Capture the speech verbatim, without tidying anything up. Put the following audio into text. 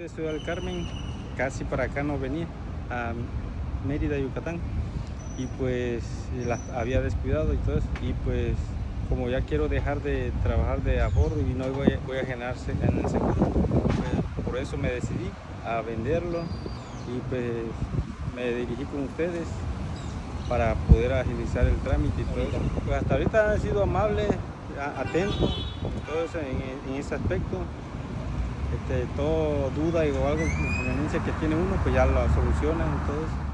Ciudad del Carmen, casi para acá no venía, a Mérida, Yucatán, y pues las había descuidado y todo eso, y pues como ya quiero dejar de trabajar de ahorro y no voy a, voy a generar en el seguro, pues por eso me decidí a venderlo y pues me dirigí con ustedes para poder agilizar el trámite y todo eso. Pues hasta ahorita han sido amables, atento, todo eso en, en ese aspecto. Este, todo duda o algo, inconveniencia que tiene uno, pues ya lo solucionan y todo eso.